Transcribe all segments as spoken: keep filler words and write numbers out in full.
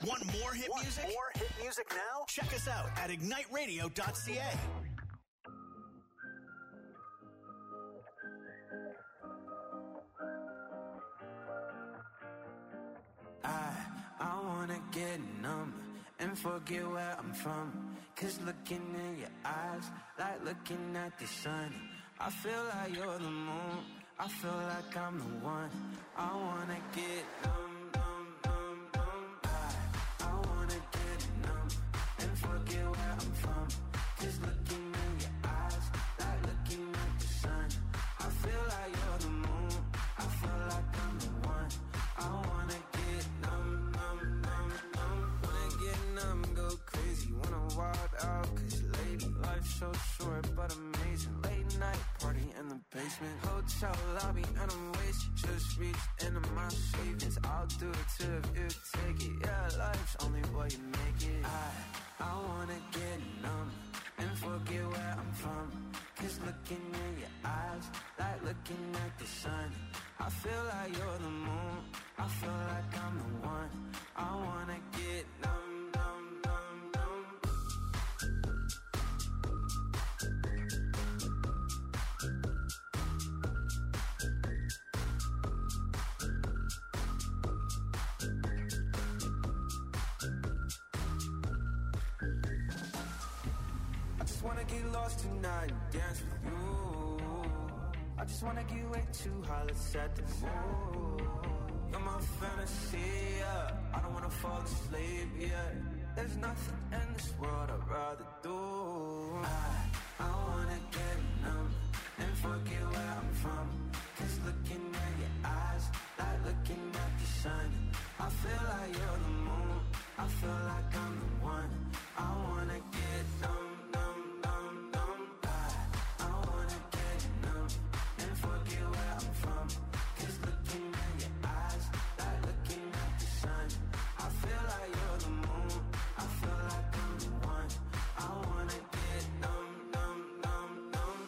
Want more hit Want music? More hit music now? Check us out at ignite radio dot c a. I, I wanna get numb and forget where I'm from. Cause looking in your eyes, like looking at the sun. I feel like you're the moon, I feel like I'm the one. I wanna get numb, numb, numb, numb. I, I wanna get numb and forget where I'm from. Cause looking in your eyes, like looking at the sun. I feel like you're the moon, I feel like I'm the one. I wanna get numb, numb, numb, numb. Wanna get numb, go crazy, wanna wild out. Cause lady, life's so short but amazing. Late night party in the basement, hotel lobby and I'm wasted. Just reached into my savings, I'll do it too if you take it. Yeah, life's only what you make it. I, I wanna get numb and forget where I'm from. Cause looking in your eyes, like looking at the sun. I feel like you're the moon, I feel like I'm the one. I wanna get numb, numb, numb, numb. I just wanna get lost tonight and dance with you. I just wanna get way too high, let's set the mood. You're my fantasy, yeah. I don't wanna fall asleep, yeah. There's nothing in this world I'd rather do. I, I wanna get numb and forget where I'm from. Cause looking at your eyes, like looking at the sun. I feel like you're the moon, I feel like I'm the one. I wanna get numb, numb, numb, numb. I, I wanna get numb and forget where I'm from. Cause looking at your eyes, like looking at the sun. I feel like you're the moon, I feel like I'm the one. I wanna get numb, numb, numb, numb.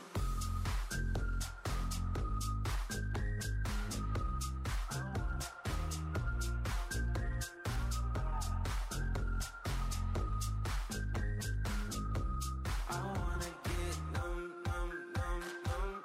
I wanna get numb, numb, numb, numb.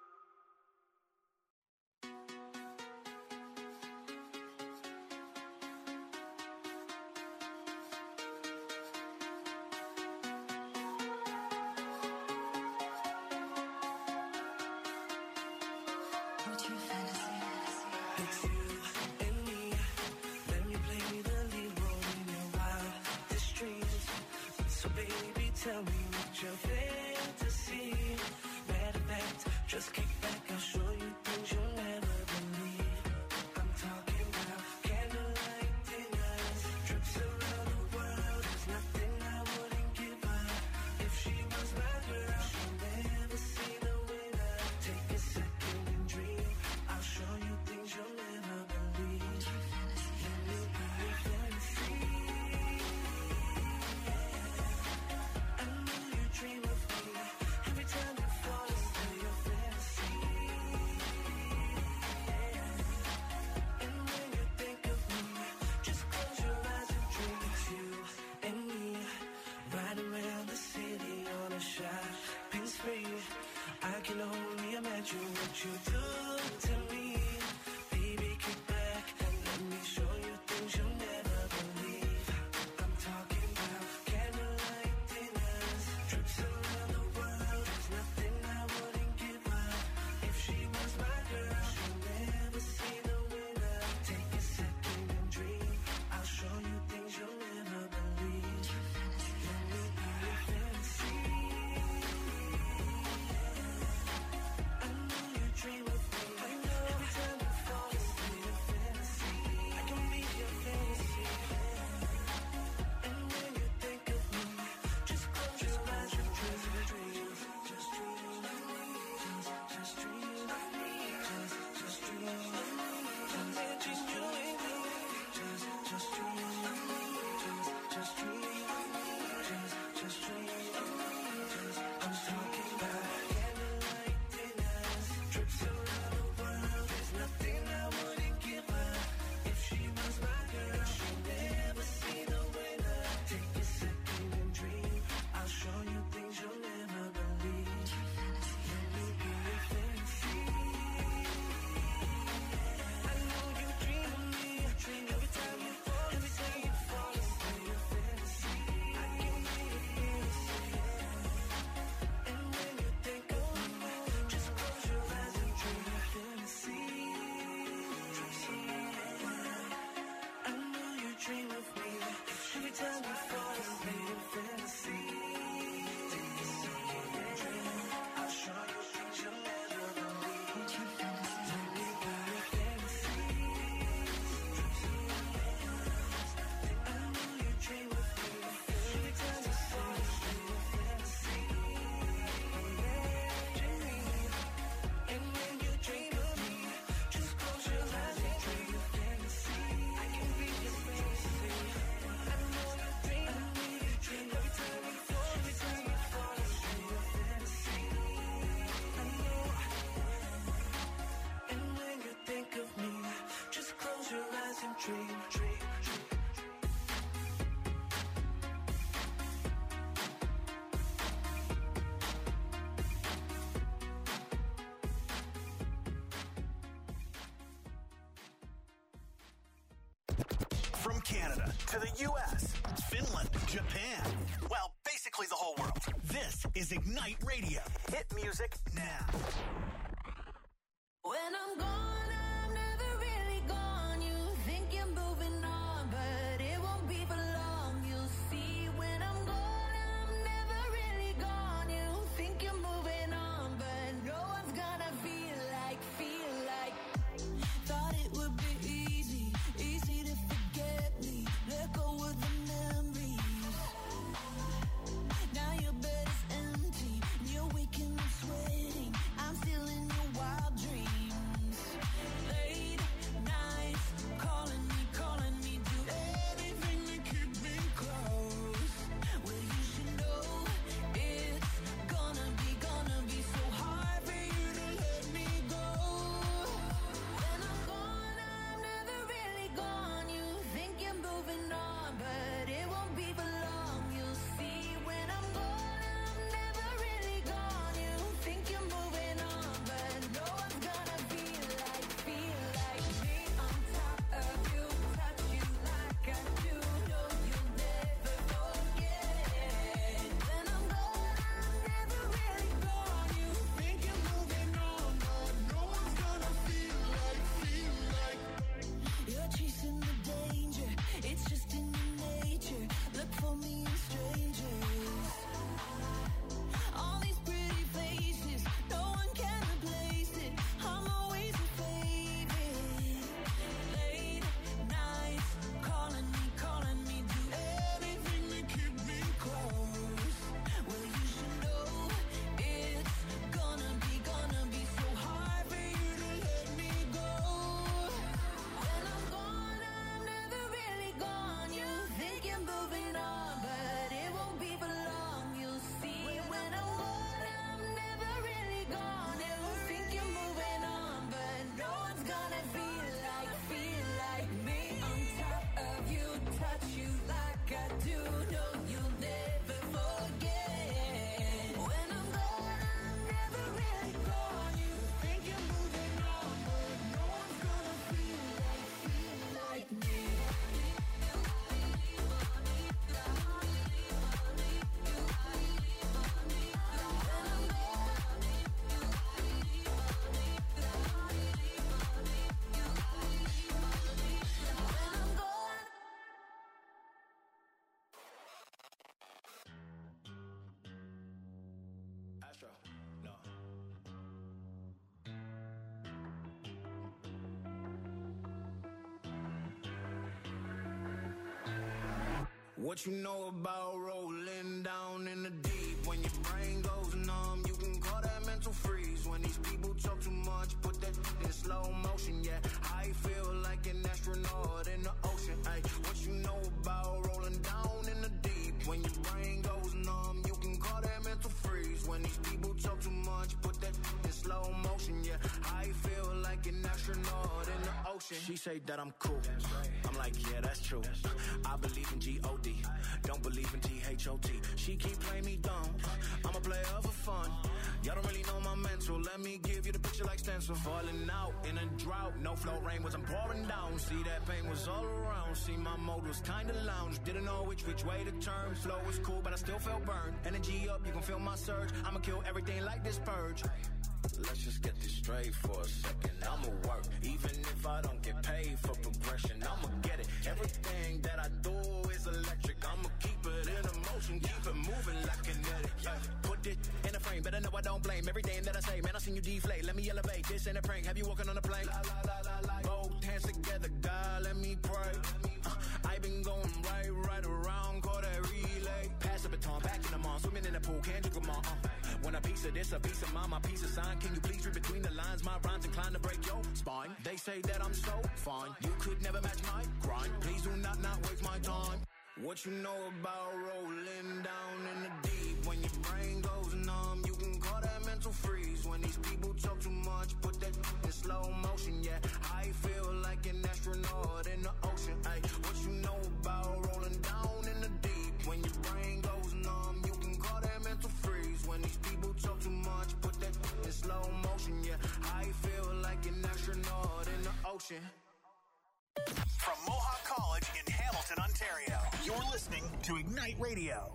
It's you and me. Let me play the lead role in your wildest dreams. So baby, tell me what your fantasy. Matter of fact, just kick back, I'll show you things you'll never believe. I'm talking about candlelight dinners, trips around the world. There's nothing I wouldn't give her. If she was my girl, she'll never see the winner. Take a second and dream. I'll show you things you'll never believe. Let me be your fantasy. I know you dream of me. Every time you fall into your fantasy. And when you think of me, just close your eyes and dream. It's you and me, riding around the city on a shopping spree. I can only imagine what you do to me. Baby, kick back and let me show you things you'll never believe. I'm talking about candlelight dinners, trips around the world. There's nothing I wouldn't give her. If she was my girl, she'll never see the winner. Take a second and dream. I'll show you things you'll never believe. Let me be your fantasy. I know you dream of Canada to the U S, Finland, Japan. Well, basically the whole world. This is Ignite Radio. Hit music now. When I'm gone, I'm never really gone. You think you're moving on, but it won't be for long. You'll see when I'm gone, I'm never really gone. You think you're moving on, but no one's gonna feel like, feel like. Thought it would be easy, easy to forget me. Let go of the memories. Now your bed is empty, and you're waking up sweating. I'm still in your wild dreams. Late nights, calling me, calling me, do anything to keep me close. Well, you should know it's gonna be, gonna be so hard for you to let me go. When I'm gone, I'm never really gone. You think you're moving on, but it won't be for long. You'll see when I'm gone, I'm never really gone. You think you're moving on, but no one's gonna feel like, feel like me on top of you, touch you like I do. No, you'll never forget. When I'm gone, I'm never really gone. You think you're moving on, but no one's gonna feel like, feel like. You're chasing the danger, it's just in your nature. Look for me in strangers. All these pretty faces, no one can replace it. I'm always a favorite. Late nights, calling me, calling me, do anything to keep me close. Well, you should know it's gonna be, gonna be so hard for you to let me go. When I'm gone, I'm never really gone. You think you're moving on, but it won't be for long. You'll see when I'm gone, I'm never really gone. You think you're moving on, but no one's gonna feel like, feel like me on top of you, touch you like I do. No, you'll never forget. When I'm gone, I'm never really gone. You think you're moving on, but no one's gonna feel like, feel like me. Astro, no. What you know about rolling down in the deep? When your brain goes numb, you can call that mental freeze. When these people talk too much, put that in slow motion. Yeah, I feel like an astronaut in the ocean. Ay, what you know about rolling down in the deep? When your brain goes numb, you can call that mental freeze. When these people talk too much, put that in slow motion. Yeah, I feel like an astronaut in the ocean. She say that I'm cool. I'm like, yeah, that's true. I believe in G O D. Don't believe in T H O T. She keep playing me dumb. I'm a player for fun. Y'all don't really know my mental. Let me give you the picture like stencil. Falling out in a drought. No flow rain wasn't pouring down. See, that pain was all around. See, my mode was kinda lounge. Didn't know which which way to turn. Flow was cool, but I still felt burned. Energy up, you can feel my surge. I'ma kill everything like this purge. Let's just get this straight for a second. I'ma work, even if I don't get paid for progression. I'ma get it. Everything that I do is electric. I'ma keep it in motion, keep it moving like kinetic. Ay, put it in a frame, better know I don't blame everything that I say. Man, I seen you deflate. Let me elevate. This ain't a prank. Have you walking on a plane? La, la, la, la, la. Both hands together, God, let me pray. Uh, I been going right, right around, call that relay. Pass the baton, back in the mall, swimming in the pool, can't drink them all. Uh, when a piece of this, a piece of mine, my piece of sign. Can you please read between the lines? My rhymes inclined to break your spine. They say that I'm so fine. You could never match my grind. Please do not not waste my time. What you know about rolling down in the deep? When your brain goes numb, you can call that mental freeze. When these people talk too much, put that in slow motion. Yeah, I feel like an astronaut in the ocean. Ay, what you know about rolling down in the deep? When your brain goes numb, you can call that mental freeze. When these people talk too much, put that in slow motion. Yeah, I feel like an astronaut in the ocean. From Mohawk College in Hamilton, You're listening to Ignite Radio.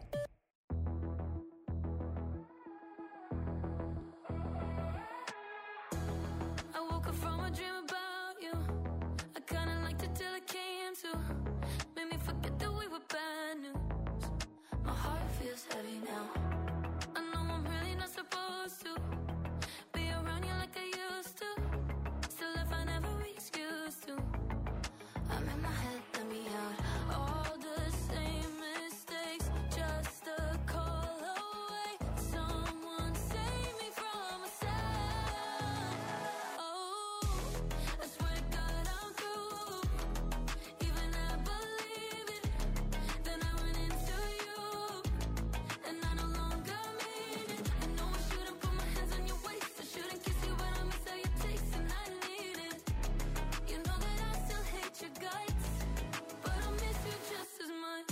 I woke up from a dream about you. I kinda liked it till it came to. Made me forget that we were bad news. My heart feels heavy now. I know I'm really not supposed to be around you like I used to. Still if I never excuse to. I'm in my head, let me out. All the same mistakes, just a call away. Someone save me from myself. Oh, I swear to God I'm through. Even I believe it. Then I went into you, and I no longer mean it. I know I shouldn't put my hands on your waist. I shouldn't kiss you, but I miss how you taste, and I need it. You know that I still hate your guts, but I miss you just as much.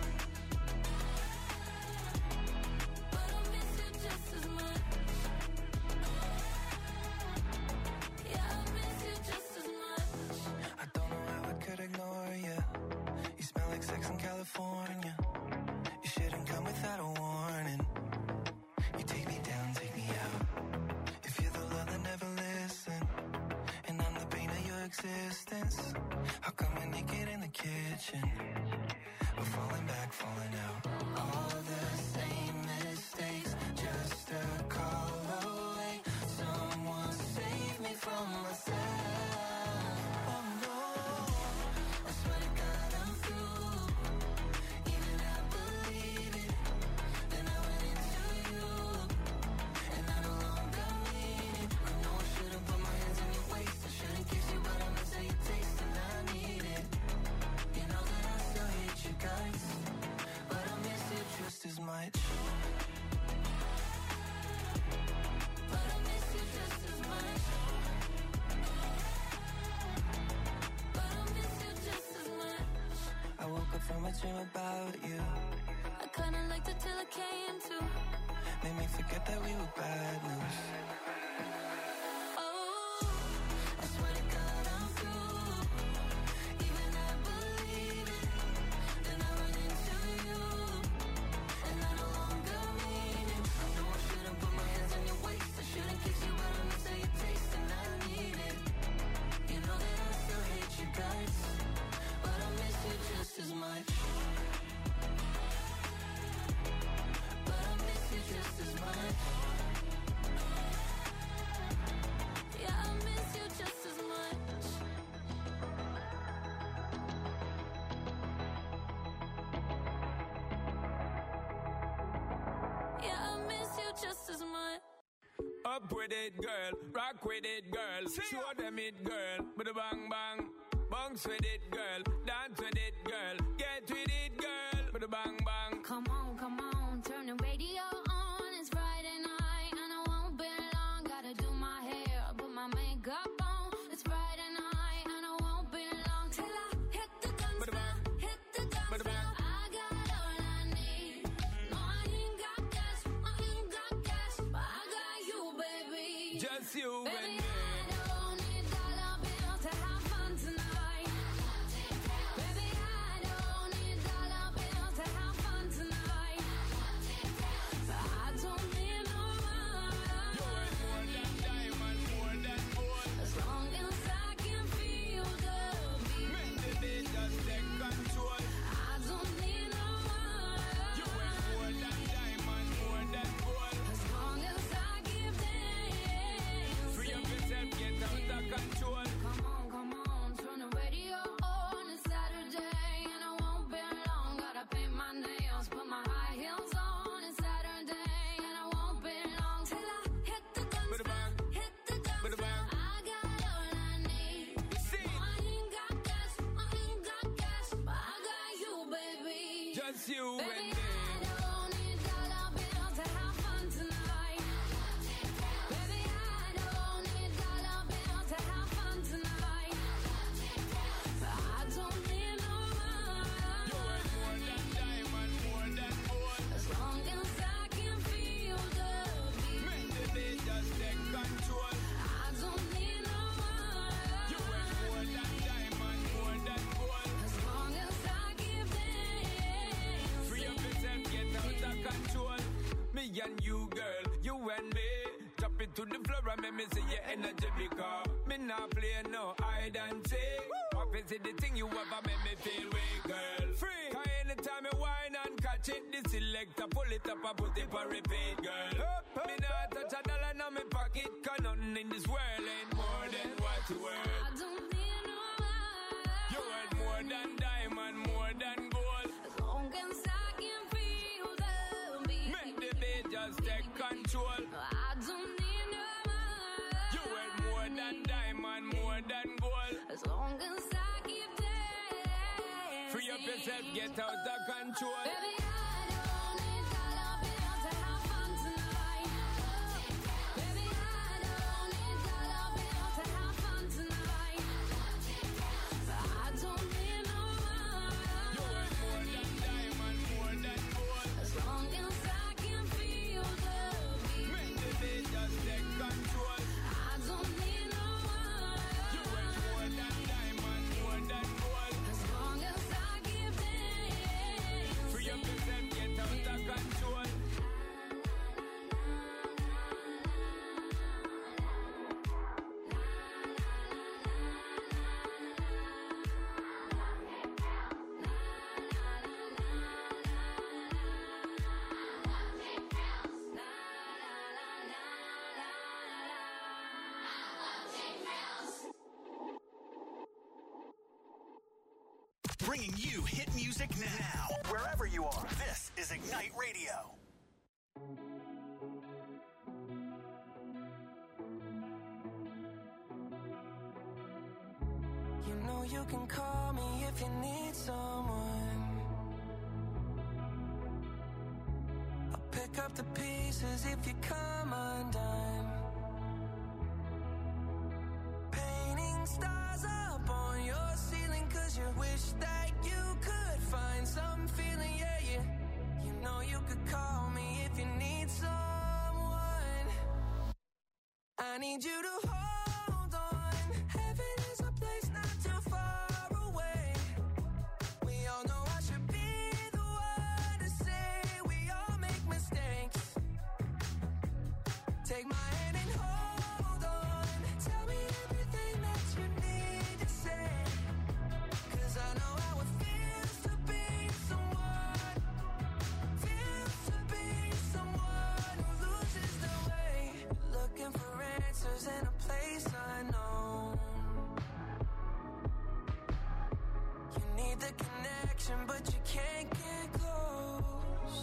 But I miss you just as much. Yeah, I miss you just as much. I don't know how I could ignore you. You smell like sex in California. You shouldn't come without a warning. You take me down, take me out. If you're the love that never listen, and I'm the pain of your existence, how come we're naked in the kitchen? We're falling back, falling out. All the same mistakes, just a call away. Someone save me from myself. Oh no, I swear to God I'm through. Even I believe it. Then I went into you, and I no longer mean it. I know I shouldn't put my hands on your waist. I shouldn't kiss you, but I miss how you taste, and I need it. You know that I still hate you guys, but I miss you just as much. But I miss you just as much. But I miss you just as much. I woke up from a dream about you. I kinda liked it till it came to. Made me forget that we were bad news. Oh, I swear to God I'm through. Even I believe it. Then I went into you, and I no longer mean it. I know I shouldn't put my hands on your waist. I shouldn't kiss you, but I miss how you taste, and I need it. You know that I still hate you guys, but I miss you just as much. But I miss you just as much. Yeah, I miss you just as much. Yeah, I miss you just as much. Up with it, girl. Rock with it, girl. Show them it, girl. With a bang bang. Bounce with it, girl. Dance with it, girl. Get with it, girl. With a bang bang. Come on, come on, turn the radio on. It's Friday night, and I won't be long. Gotta do my hair, put my makeup on. It's Friday night, and I won't be long till I hit the dance floor, hit the dance floor. I got all I need. No, I ain't got cash, I ain't got cash, but I got you, baby. Just you and Baby, me. I don't need dollar bills to have fun tonight. Baby, I don't need dollar bills to have fun tonight. But I don't need no You money. ain't more than diamond, more than gold. As long as I can feel the beat. Make the day just take control. I don't need no You ain't more money. than diamond, more than gold. As long as I give dance. Free up yourself, get out of control. Come on, come on, turn the radio on. It's Saturday, and I won't be long. Gotta paint my nails, put my high heels on. It's Saturday, and I won't be long till I hit the dance Bada floor, bang. hit the dance Bada floor. bang. I got all I need. See. No, I ain't got cash, I ain't got cash, but I got you, baby. Just you and Baby, me. I don't need dollar bills to have fun tonight. Baby, I don't need dollar bills to have fun tonight. But I don't need no You ain't more money. than diamond, more than gold. As long as I can feel the beat. Make the day just take control. I don't need no You ain't more money. than diamond, more than gold. As long as I give to the floor and make me see your energy because me not play no hide and seek. What is it the thing you ever make me feel weak, girl? Free. Cause anytime I whine and catch it, the selector pull it up and put it for repeat, girl. Up, up, me not touch a dollar in my pocket, cause nothing in this world ain't more than what you worth. I don't need no money. You worth more than diamond, more than gold. As long as I can feel the beat. Make the beat just take control. I don't need no money. You worth more than diamond, more than gold. As long as I keep dancing. Free up yourself, get out of control. Baby, I don't need dollar bills to have fun tonight. Baby, I don't need dollar bills to have fun tonight. I don't need no You money. worth more than diamond, more than gold. As long as I can feel the beat. Make the beat just take control. I don't need no You worth money. more than diamond, more than gold. As long as I keep dancing. Free up yourself, get out of control. Bringing you hit music now. Wherever you are, this is Ignite Radio. You know you can call me if you need someone. I'll pick up the pieces if you come undone. Painting stars up on your ceiling cause you wish that you could find some feeling, yeah, yeah. You know you could call me if you need someone. I need you to hold on. Heaven is a place not too far away. We all know I should be the one to say we all make mistakes. Take my hand and hold on. Tell me everything that you need to say. Cause I know how it feels to be someone. Feels to be someone who loses their way. Looking for answers in a place unknown. You need the connection, but you can't get close.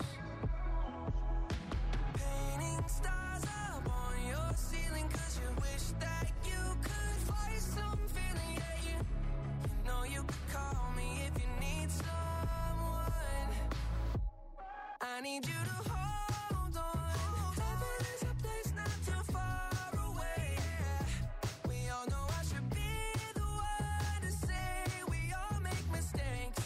Painting stars up on your ceiling cause you wish that you could find some feeling, yeah, you, you know you could call me if you need someone. I need you to hold on. Heaven is a place not too far away. We all know I should be the one to say we all make mistakes.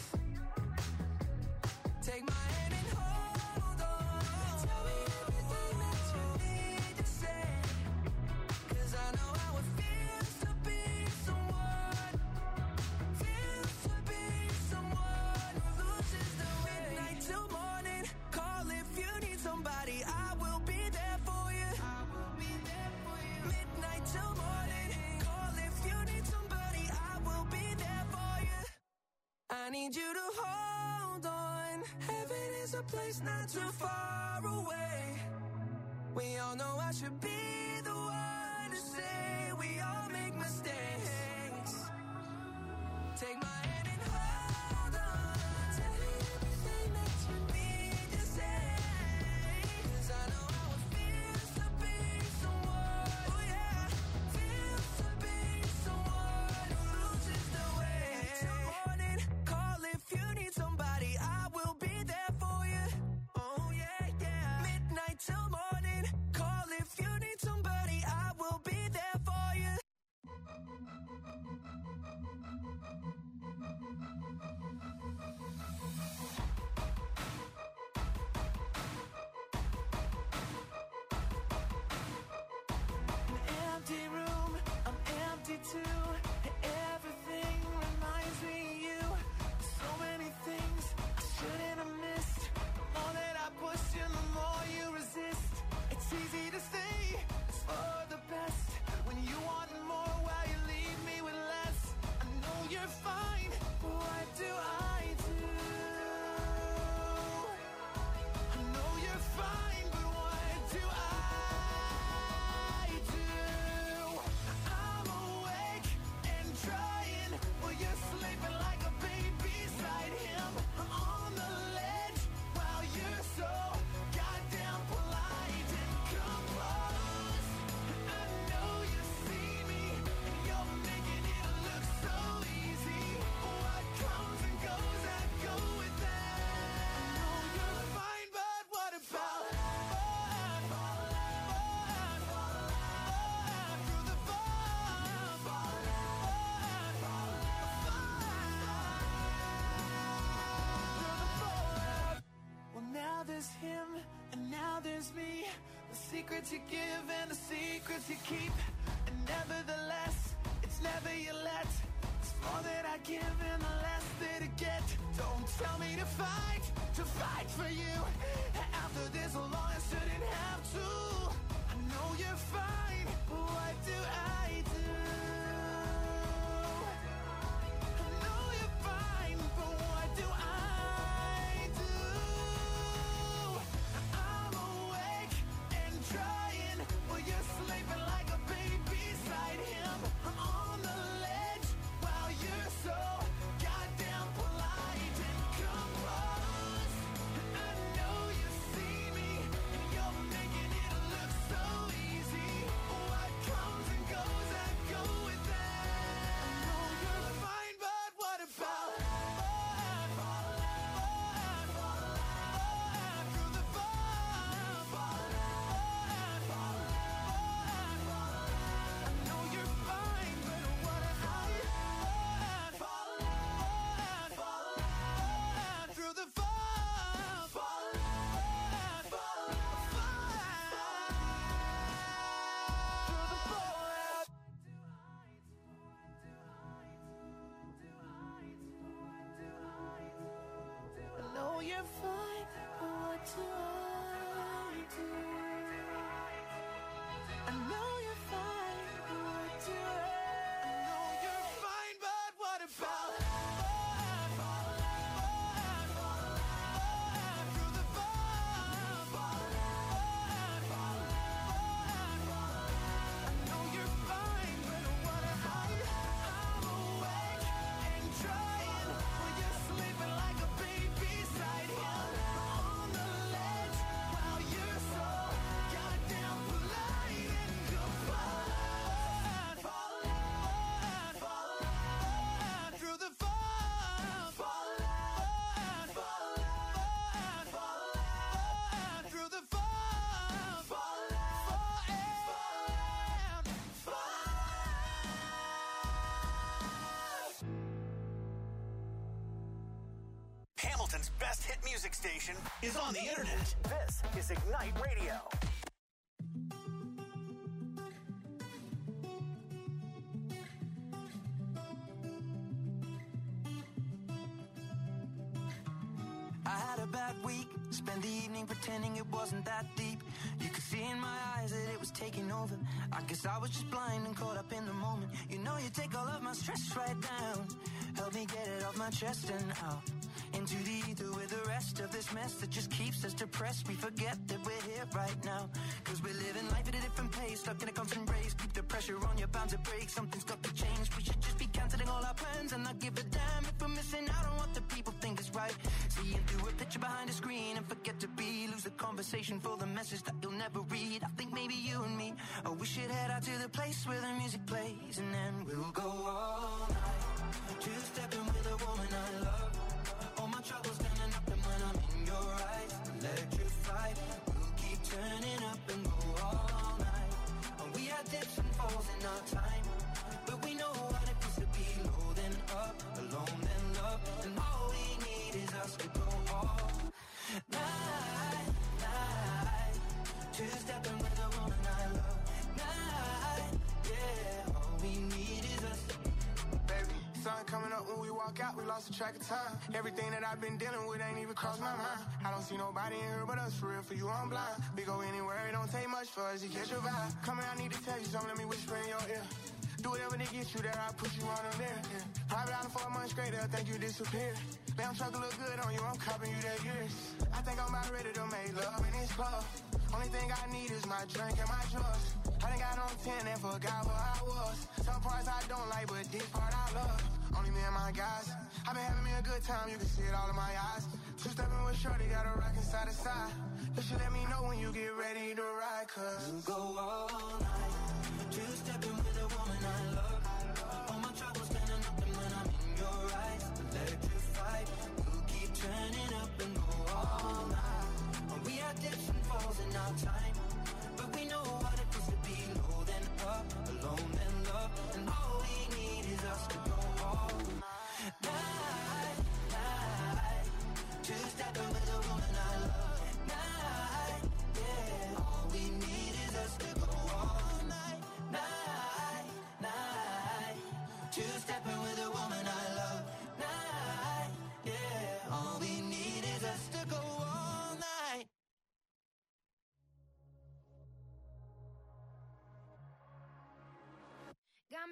Take my hand and hold on. Tell me everything that you need to say. Cause I know how it feels to be someone. Feels to be someone who loses their way. Midnight till morning. Call if you need somebody. I will be there for you. I will be there for you. Midnight till morning. Call if you need somebody. I will be there for you. I need you to hold on. Heaven is a place not too far away. We all know I should be the one to say we all make mistakes. Take my hand and hold on. Tell me everything that you need to say. Cause I know how it feels to be someone. Oh yeah. Feels to be someone who loses their way. Till morning, call if you need somebody. I will be there for you. Oh yeah, yeah. Midnight till morning, call if you need somebody. I will be there for you. is me, the secrets you give and the secrets you keep. And nevertheless, it's never your let. It's more that I give and the less that I get. Don't tell me to fight, to fight for you. After this long, I shouldn't have to. I know you're fine, but what do I do? I know you're fine, but what do I do? I'm awake and trying, while you're sleeping like a baby beside him. I'm on the ledge while you're so goddamn polite and composed. I know you see me, and you're making it look so easy. What comes and goes, I go with that. I know you're fine, but what about fun? Fun, fun, fun, through the fun, fun, fun, fun, fun. I know you're fine, but what about fun? Fun, fun, fun, through the fun, fun, fun, fun, through the fun. I know you're fine, but what do I do? I know you're fine, but what do I? I know you're fine, but what about fun? Fun, fun, fun, through the fun, fun, fun, fun, fun. I know you're fine, but what about I'm awake and trying, while you're sleeping like a baby beside him. On the ledge while you're so goddamn polite and composed. Fall, fall, fall, through the fall, fall, fall, fall, fall, through the fall, fall, fall, fall. Hamilton's best hit music station is on the internet. This is Ignite Radio. I had a bad week, spent the evening pretending it wasn't that deep. You could see in my eyes that it was taking over. I guess I was just blind and caught up in the moment. You know you take all of my stress right down. Help me get it off my chest and out into the ether with the rest of this mess that just keeps us depressed. We forget that we're here right now, cause we're living life at a different pace, stuck in a constant race. Keep the pressure on, you're bound to break. Something's got to change. We should just be cancelling all our plans and not give a damn if we're missing out on what the people think is right. Seeing through a picture behind a screen and forget to be, lose the conversation for the message that you'll never read. I think maybe you and me, oh, we should head out to the place where the music plays, and then we'll go all night, two-stepping with a woman I love. All my troubles standing up, and when I'm in your eyes, electrified. We'll keep turning up and go all night. And we had dips and falls in our time, but we know what it feels to be low then up, alone then love. And all we need is us to go all night, night. Two-stepping with a woman I love. Night, yeah. All we need is us. Baby, sun coming up when we walk out, we lost the track of time. Everything that I've been dealing with ain't even crossed my mind. I don't see nobody in here but us, for real, for you I'm blind. We go anywhere, it don't take much for us to catch your vibe. Come here, I need to tell you something, let me whisper in your ear. Do whatever to get you there, I'll put you on them there. Yeah. Private island for a month straight, they'll think you disappeared. Damn truck look good on you, I'm copping you that years. I think I'm about ready to make love in this club. Only thing I need is my drink and my drugs. I done got on ten and forgot who I was. Some parts I don't like, but this part I love. Only me and my guys. I've been having me a good time, you can see it all in my eyes. Two-stepping with Shorty, got a rockin' side to side. You should let me know when you get ready to ride, cause we'll go all night, two-stepping with a woman I love. All my troubles standing up, and when I'm in your eyes, electrified. We'll keep turning up and go all night. And we had dips and falls in our time, but we know what it feels to be low then up, alone then love. And all we need is us to go all night, night. Two-stepping with a woman I love. Night, yeah.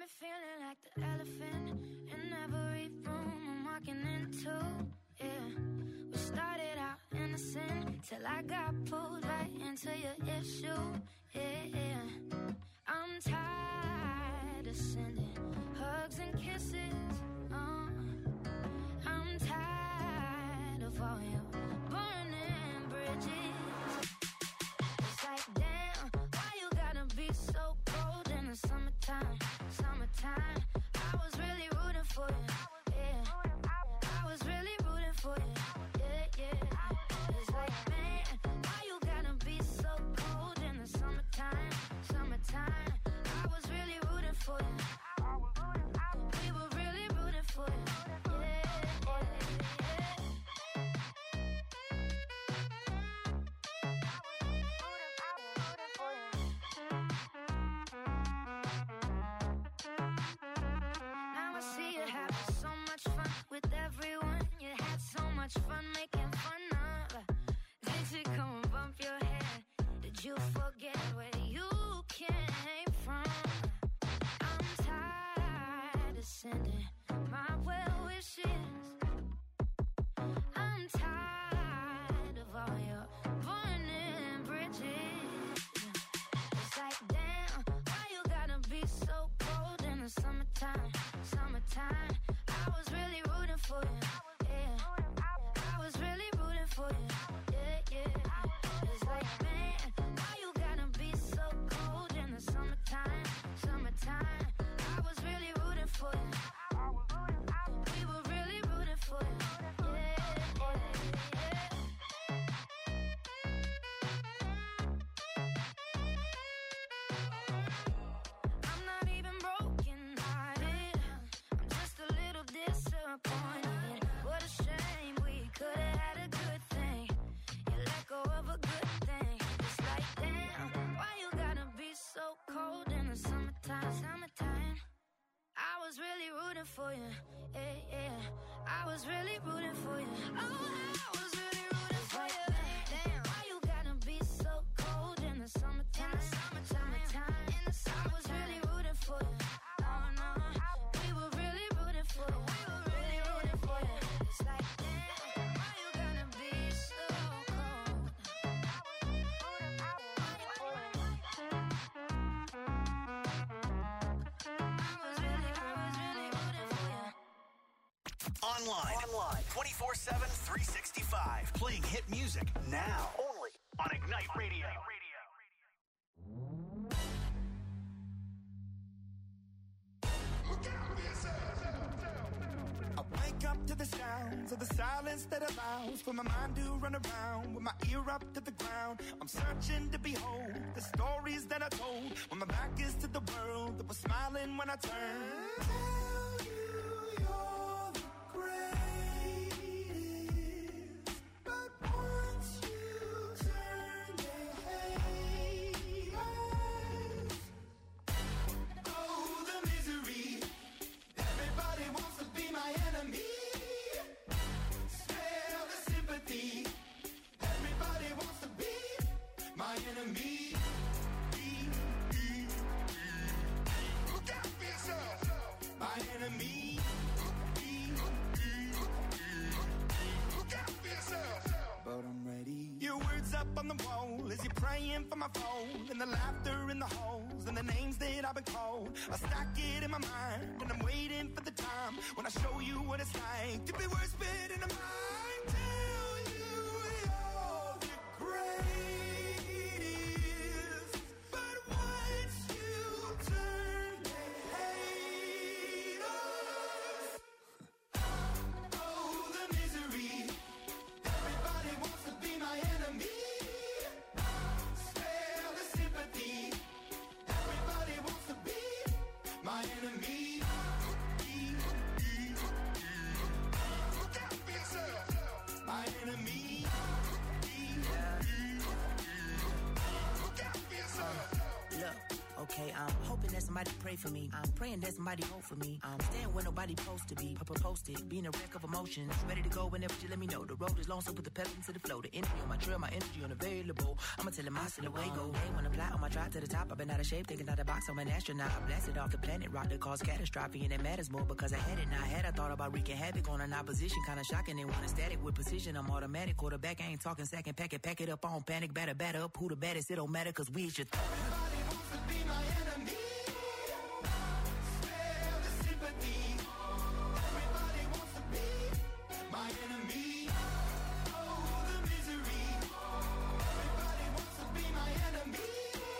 feeling like the elephant in every room I'm walking into, yeah. We started out innocent till I got pulled right into your issue, yeah, yeah. I'm tired of sending hugs and kisses, uh. I'm tired of all your burning bridges. It's like, damn, why you gotta be so cold in the summertime, summertime. I was really rooting for you, yeah. I was really rooting for you, yeah, yeah. It's like, man, why you gotta be so cold in the summertime, summertime. I was really rooting for you. We were really rooting for you, yeah, yeah, yeah. Now I see you having so much fun with everyone. You had so much fun making fun of. Did she come and bump your head? Did you forget where you came from? I'm tired of sending my well wishes. I'm tired of all your burning bridges. It's like, damn, why you gotta be so cold in the summertime, summertime. I was really rooting for you, yeah. I was really rooting for you, yeah, yeah. It's like, man, why you gotta be so cold in the summertime, summertime. I was really rooting for you. We were really rooting for you, yeah, yeah, yeah. I'm not even broken hearted. I'm just a little disappointed. What a shame, we could have had a good thing. You let go of a good thing. It's like, damn, why you gotta be so cold in the summertime, summertime. I was really rooting for you, yeah, yeah. I was really rooting for you. Oh, I was really rooting for you. Damn, why you gotta be so cold in the summertime, summertime, in the summer. I was really rooting for you. Oh no, we were really rooting for you. We were really rooting for you. It's like, damn, why you gotta be so cold? I was really, I was really rooting for you. Online. Online. twenty-four seven, three sixty-five. Playing hit music now. Only on Ignite Radio. I wake up to the sounds of the silence that allows for my mind to run around with my ear up to the ground. I'm searching to behold the stories that I told when my back is to the world that was smiling when I turned. Tell you you're the greatest, but once you turn, they hate us. Oh, the misery. Everybody wants to be my enemy. Spare the sympathy. Everybody wants to be my enemy. Look out for yourself. My enemy. Look out for yourself. But I'm ready. Your words up on the wall as you're praying for my phone, and the laughter in the halls and the names that I've been called. I stack it in my mind and I'm waiting for the time when I show you what it's like to be worse fit in a mind. Tell you you're the greatest, but once you turn, they hate us. Oh, the misery. Everybody wants to be my enemy. Spare the sympathy. Everybody wants to be my enemy. Look out for yourself. okay. I'm hoping that somebody pray for me. I'm praying that somebody hope for me. I'm staying where nobody supposed to be. Posted, being a wreck of emotions. Ready to go whenever you let me know. The road is long, so put the pedal into the flow. The energy on my trail, my energy unavailable. I'ma tell him I still away go. Hey, when I'm fly on my drive to the top, I've been out of shape, thinking out of the box. I'm an astronaut. I blasted off the planet, rock that caused catastrophe, and it matters more because I had it. Now I had I thought about wreaking havoc on an opposition, kinda shocking. And when it's static with precision, I'm automatic. Quarterback, I ain't talking second. Pack it, pack it up on panic, batter, batter up. Who the baddest? It don't matter because we should. Everybody wants to be my enemy. Spare the sympathy. Everybody wants to be my enemy. Oh, the misery. Everybody wants to be my enemy.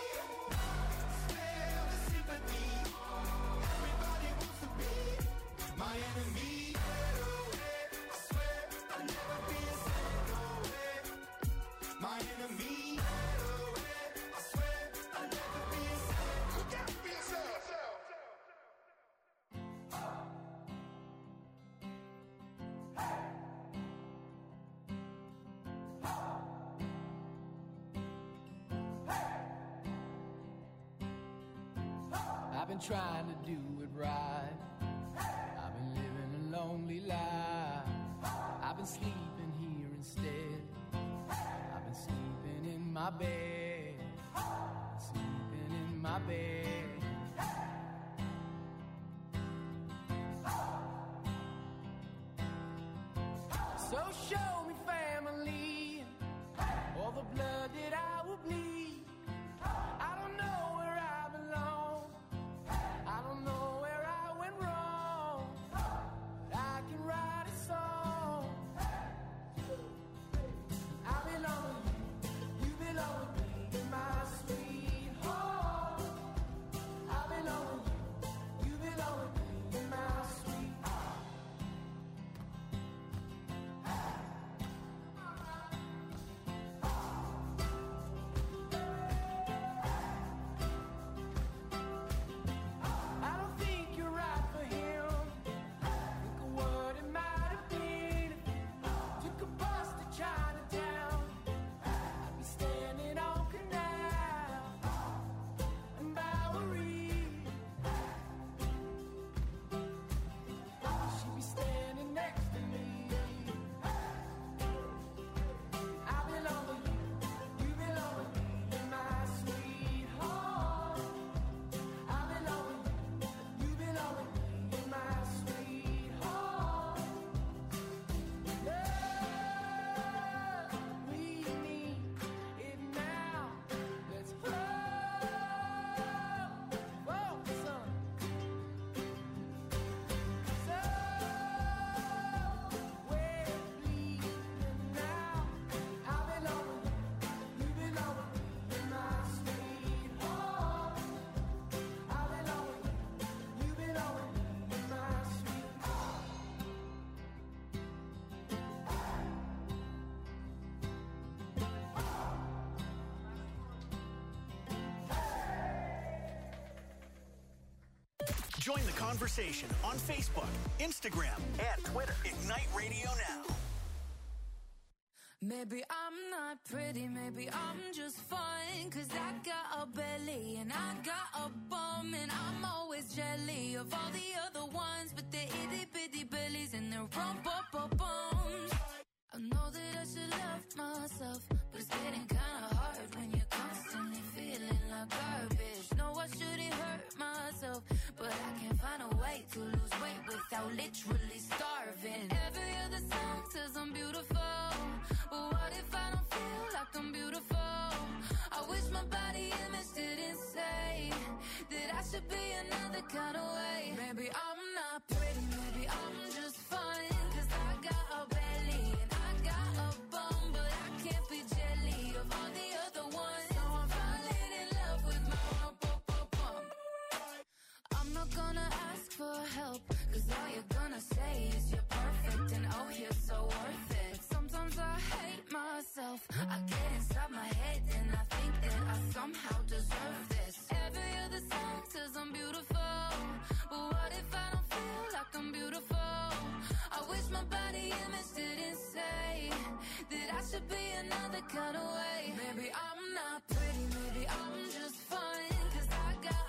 Spare the sympathy. Everybody wants to be my enemy. I swear I'll never be a second away. My enemy. I swear I'll never be a second. Look out for yourself. I've been trying to do it right. I've been living a lonely life. I've been sleeping here instead. I've been sleeping in my bed. Sleeping in my bed. So show me family, all the blood that I will bleed. I don't know where I belong. I don't know where I went wrong. I can write a song. I belong with you, you belong with me, my sweetheart. I belong with you, you belong with me, my sweetheart. I don't think you're right for him. Think of what it might have been if you took a bus to Chinatown. I'd be standing on Canal and Bowery. She'd be standing next to me. I belong with you, you belong with me, my sweetheart. I belong with you, you belong with me, my sweetheart. Love, we need it now. Let's roll for the sun. So we're bleeding now. I belong with you, you belong with me, my sweetheart. I belong with you, you belong with me, my sweetheart. Join the conversation on Facebook, Instagram, and Twitter. Ignite Radio Now. Maybe I'm not pretty, maybe I'm just fine. Cause I got a belly and I got a bum. And I'm always jelly of all the other ones. But they're itty bitty bellies and their rump up up bums. I know that I should love myself, but it's getting kinda hard when you're constantly feeling like garbage. No, I shouldn't hurt myself, but I can't find a way to lose weight without literally starving. Every other song says I'm beautiful, but what if I don't feel like I'm beautiful? I wish my body image didn't say that I should be another kind of way. Maybe I'm not pretty, maybe I'm just fine. Cause I got a belly and I got a bum, but I can't be jelly of all the other ones. So I'm falling in love with my bum, bum, bum, bum. I'm not gonna ask for help, cause all you're gonna say is you're perfect and oh, you're so worth it. But sometimes I hate myself, I get inside my head and I think that I somehow deserve this. Every other song says I'm beautiful, but what if I don't feel like I'm beautiful? I wish my body image didn't say that I should be another kind of way. Maybe I'm not pretty, maybe I'm just fine. Cause I got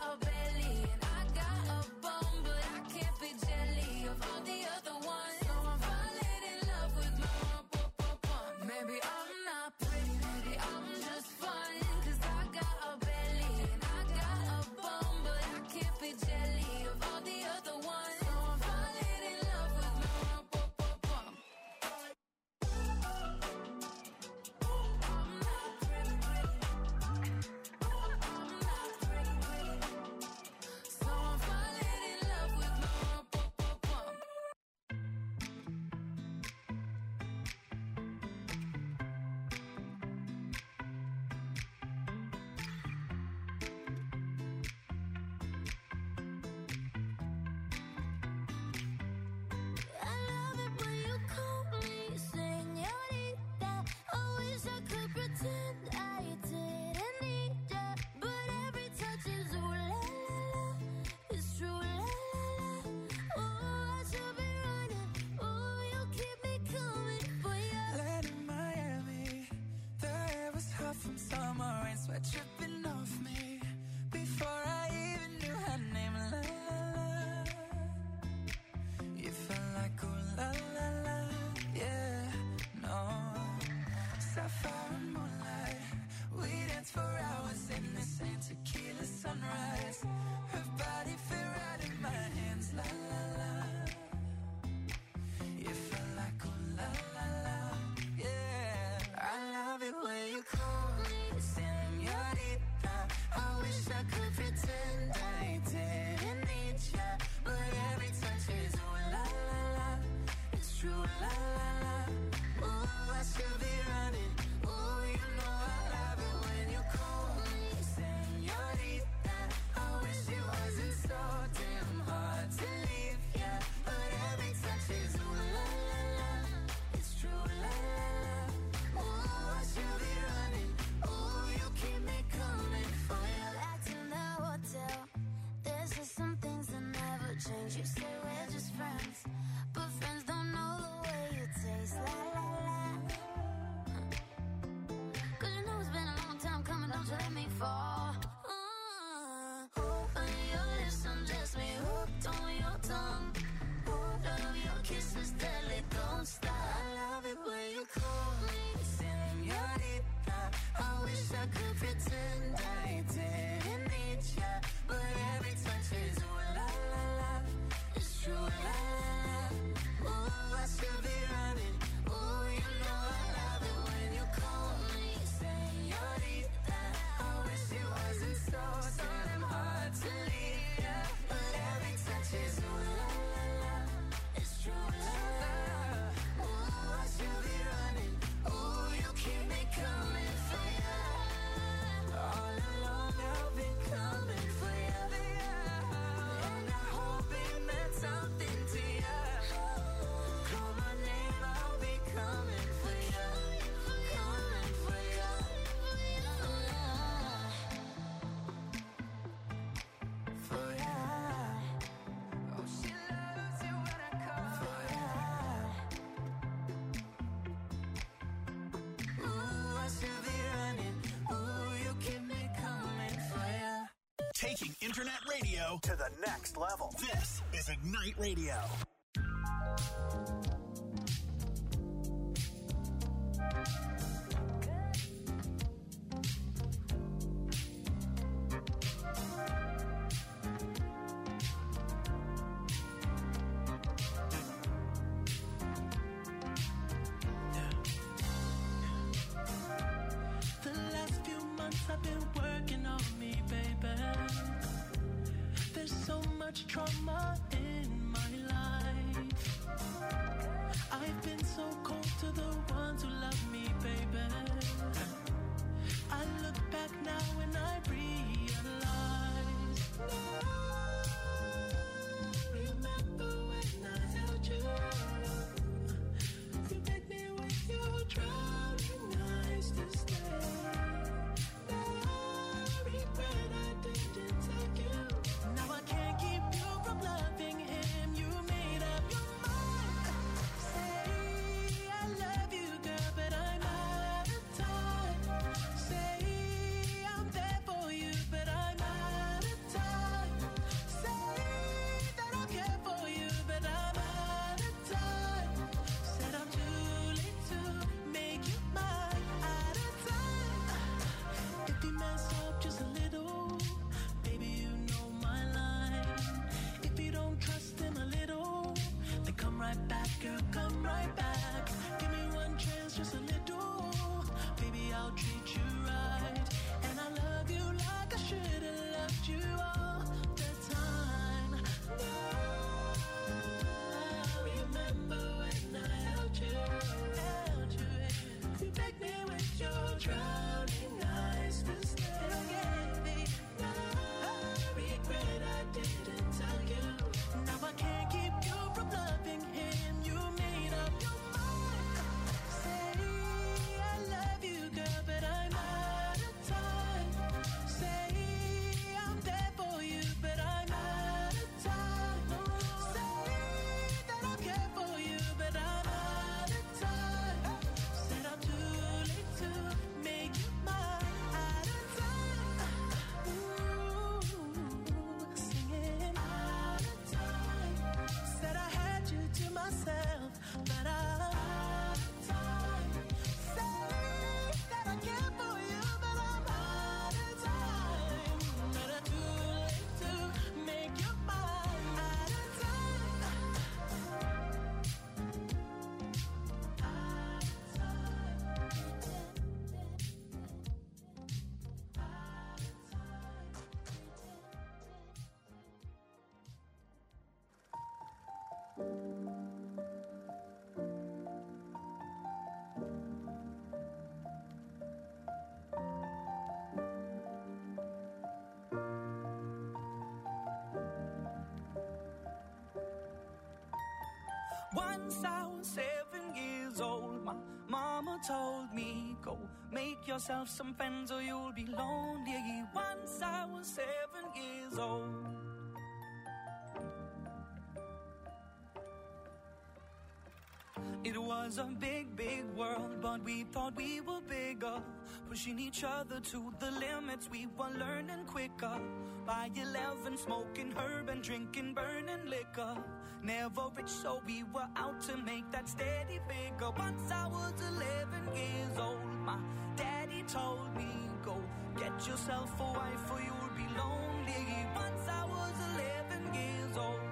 Taking internet radio to the next level. This is Ignite Radio. I've been working on me, baby. There's so much trauma in my life. I've been so cold to the ones who love me, baby. I look back now and I realize. Remember when I held you? You made me with your drowning eyes to stay. Once I was seven years old, my mama told me, go make yourself some friends or you'll be lonely. Once I was seven years old. It was a big, big world, but we thought we were bigger. Pushing each other to the limits, we were learning quicker. By eleven, smoking herb and drinking burning liquor. Never rich, so we were out to make that steady figure. Once I was eleven years old, my daddy told me, go get yourself a wife or you'll be lonely. Once I was eleven years old.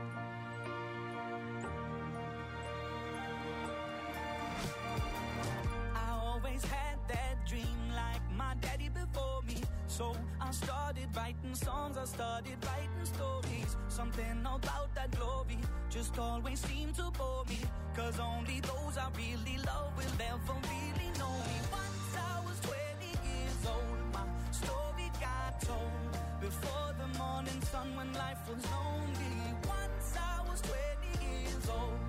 Always had that dream like my daddy before me. So I started writing songs, I started writing stories. Something about that glory just always seemed to bore me. Cause only those I really love will ever really know me. Once I was twenty years old, my story got told. Before the morning sun when life was lonely. Once I was twenty years old.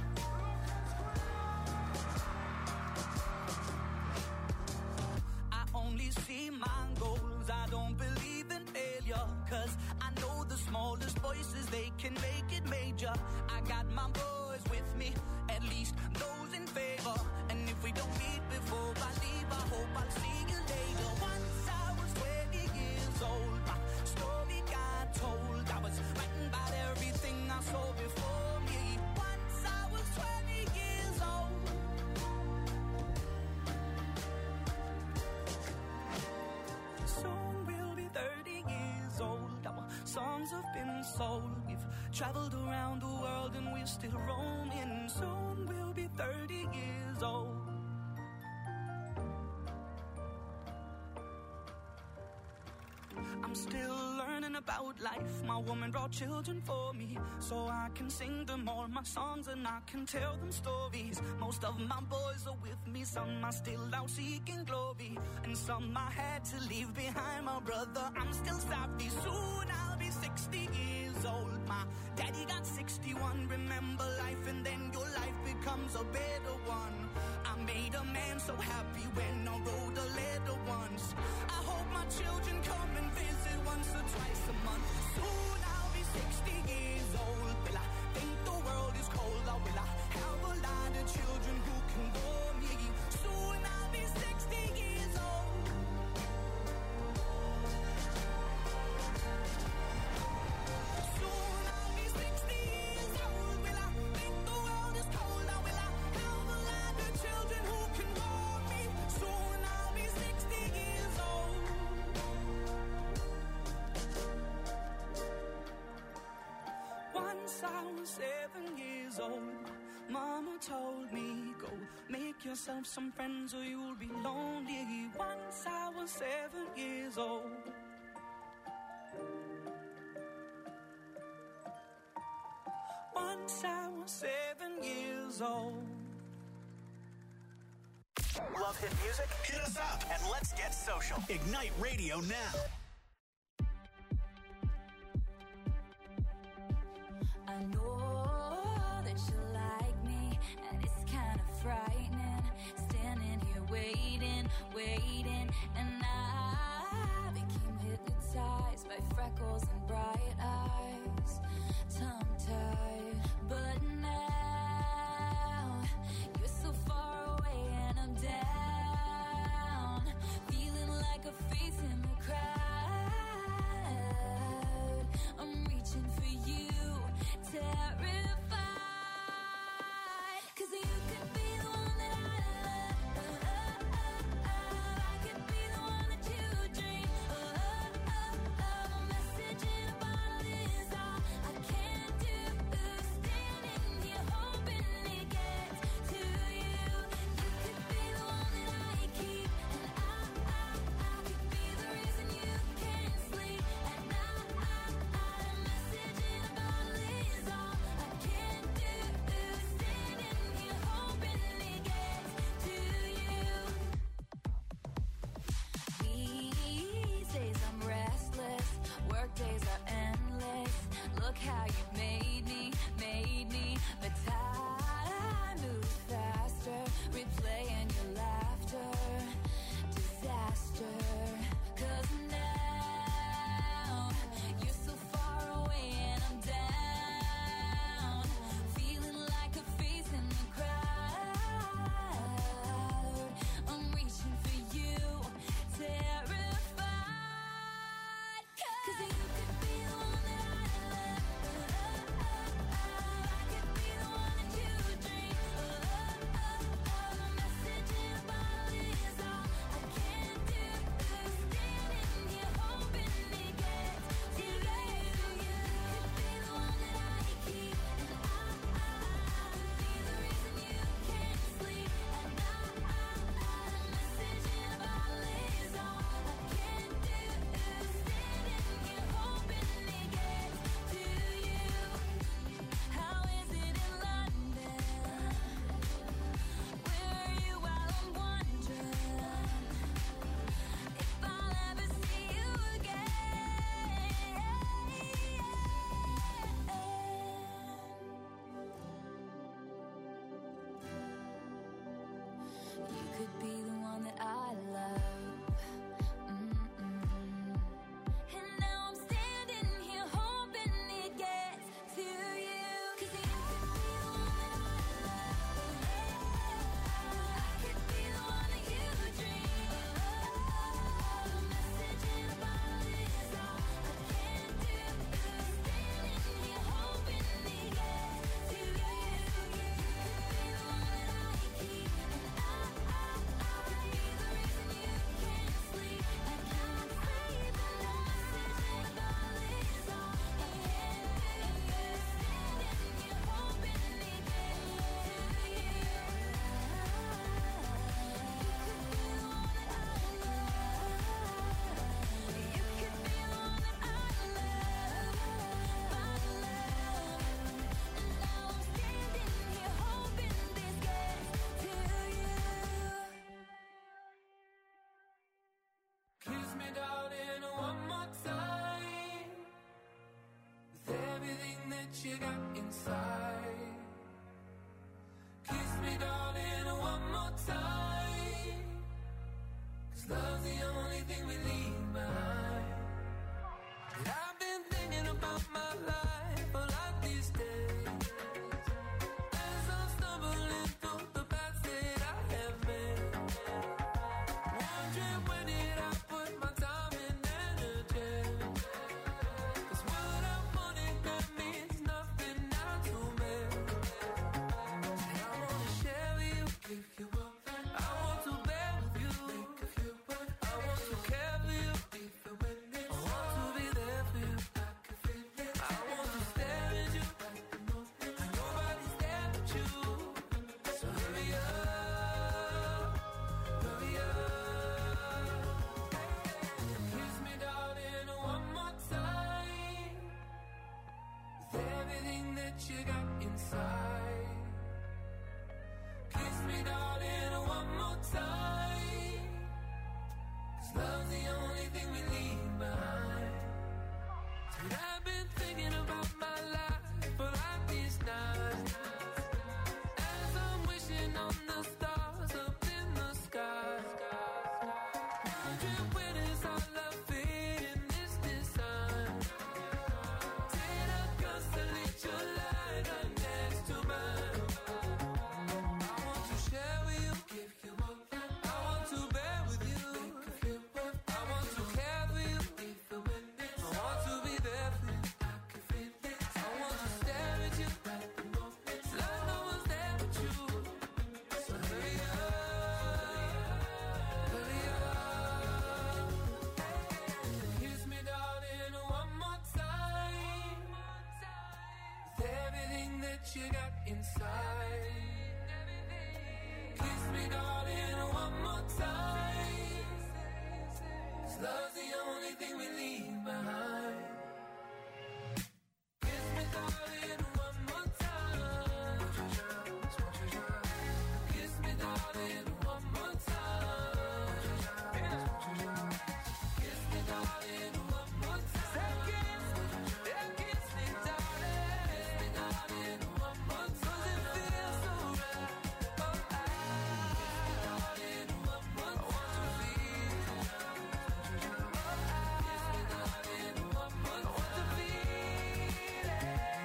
Only see my goals, I don't believe in failure. Cause I know the smallest voices, they can make it major. I got my boys with me, at least those in favor. And if we don't meet before I leave, I hope I'll see you later. Once I was twenty years old, my story got songs have been sold. We've traveled around the world and we're still roaming. Soon we'll be thirty years old. I'm still learning about life. My woman brought children for me, so I can sing them all my songs and I can tell them stories. Most of my boys are with me, some are still out seeking glory, and some I had to leave behind. My brother, I'm still savvy. Soon I'll be sixty years old. My daddy got sixty-one. Remember life and then your life becomes a better one. I made a man so happy when I wrote a letter once. I hope my children come and visit once or twice a month. Soon I'll be sixty years old. Will I think the world is cold, or will I have a lot of children who can bore me? Soon I'll be sixty years old. Soon I'll be sixty years old. Will I think the world is cold, or will I have a lot of children who can bore me? Soon I'll be sixty years old. Once I was seven years old, Mama told me, go make yourself some friends or you'll be lonely. Once I was seven years old. Once I was seven years old. Love hit music? Hit us up and let's get social. Ignite Radio now. I know that you like me, and it's kind of frightening. Standing here waiting, waiting, and I became hypnotized by freckles and bright eyes, tongue-tied. But now you're so far away and I'm down, feeling like a face in the crowd. I'm reaching for you, terrified, 'cause you could be the one that I love. I could be the one that you dream of. A message in you got inside. Kiss me, darling, one more time. 'Cause love's the only thing we leave behind. And I've been thinking about my life for like these days. As I'm stumbling through the paths that I have made. Wondering where did I put my time and energy. 'Cause what I wanted that means nothing now to me. And I wanna share with you, give you up. I want to bear with you, think of you. I want to care for you, even when it's I want to be there for you, I can feel it. I want to stare at you, and nobody's there but you. So hurry up, hurry up. Kiss me, darling, one more time. With everything that you got inside. Kiss me, darling, one more time. 'Cause love's the only thing we leave behind. And I've been thinking about my life for like these nights. As I'm wishing on the stars up in the sky. Wondering where does our love fit in this design. Did I constellate your light right next to mine? I want to share with you, give you up. I want to bear with you, think of you. I want to care for you, even when it's I want to be there for you, I can feel it. I want to stare at you, like the moment. Like no one's there but you. So hurry up, hurry up. Kiss me, darling, one more time. With everything that you got inside. Kiss me, darling, one more time. 'Cause love's the only thing we leave behind. Kiss me, darling, one more time. Kiss me, darling, one more time. Kiss me, darling, one more time. Kiss me, darling. Kiss me, darling, one more time. 'Cause it feels so right. Oh, I, darling, one more time. I want to feel. Oh, I, darling, one more time. I want to feel it.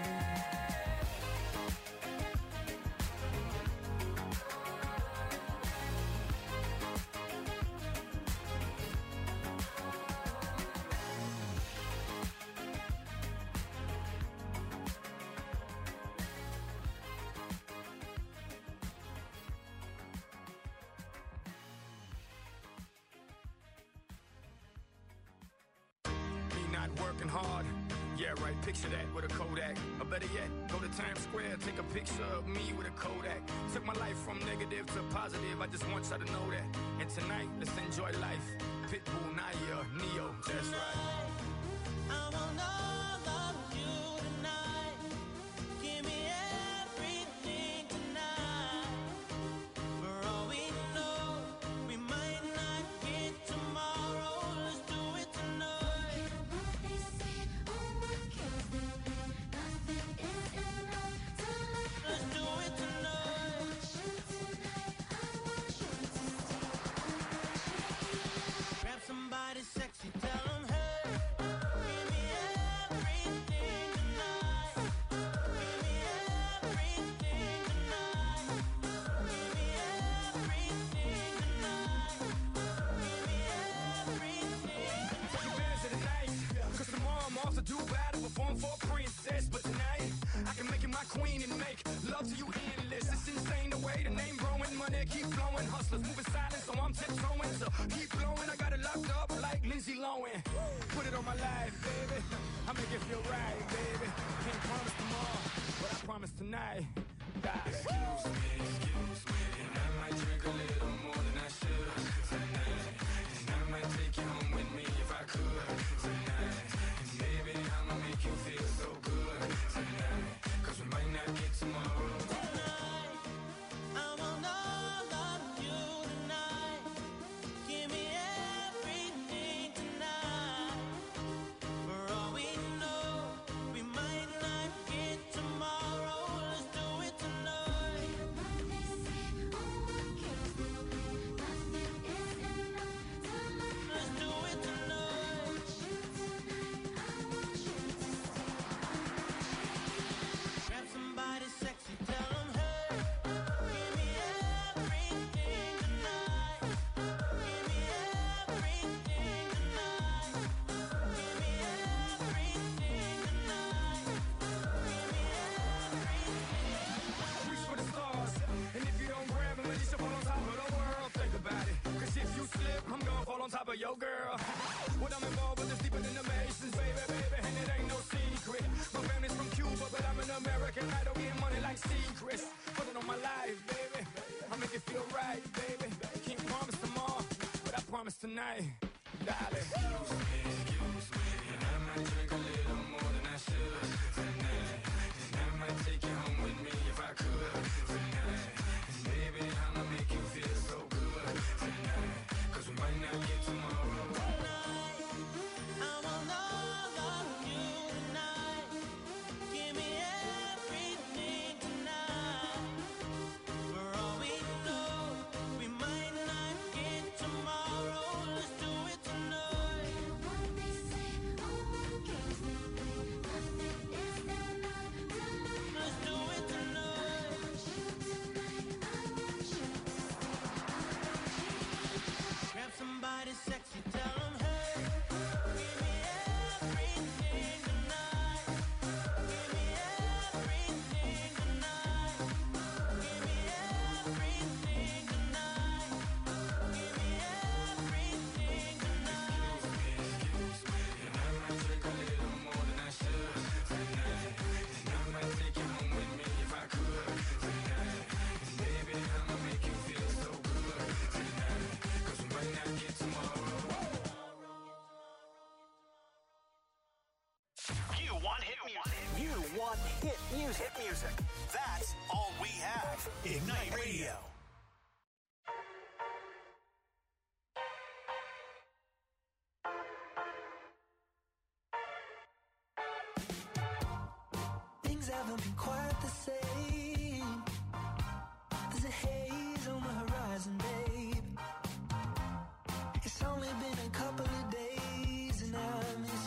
Me not working hard. Yeah, right, picture that with a Kodak. Or better yet, go to Times Square, take a picture of me with a Kodak. Took my life from negative to positive, I just want y'all to know that. And tonight, let's enjoy life. Pitbull, Naya, Neo, that's right. I want all of you tonight. Give me everything tonight. For all we know, we might not get tomorrow. Let's do it tonight. Let's do it tonight. Grab somebody sexy, tell them, hey, give me everything tonight. Give me everything tonight. Give me everything tonight. Give me everything Take advantage of the night, cause tomorrow I'm off to do battle, perform for a princess. But tonight, I can make you my queen and make love to you endless. It's insane the way the name growing, money keep flowing. Hustlers moving silent, so I'm tiptoeing. So keep blowing, I got it locked up like Lindsay Lohan. Put it on my life, baby. I make it feel right, baby. Can't promise tomorrow, but I promise tonight. Die. Excuse me, excuse me, and I might drink a little more than I should tonight. And I might take you home with me if I could tonight. And baby, I'ma make you feel so good tonight. 'Cause we might not get tomorrow. tonight. I want all of you tonight. Give me everything tonight. For all we know, we might not get darling. Excuse me, excuse me, and I might drink a little more than I should tonight. And I might take you home with me if I could tonight. And baby, I'ma make you feel so good tonight. Cause we might not get tomorrow. Tonight, I want all of you tonight. Give me everything tonight. For all we know, we might not get tomorrow. Let's do it tonight. Let's do it tonight. Grab somebody sexy, tell them, hey, give me everything tonight. Give me everything tonight. Give me everything tonight. Give me everything tonight. Excuse me, and I might drink a little more than I should tonight. And I might take you home with me if I could tonight. And baby, I'ma make you feel so good tonight. Cause we might not get tomorrow. You want hit music. You want hit music. Hit music. That's all we have. Ignite Radio. Things haven't been quite the same. There's a haze on the horizon, babe. It's only been a couple of days and I miss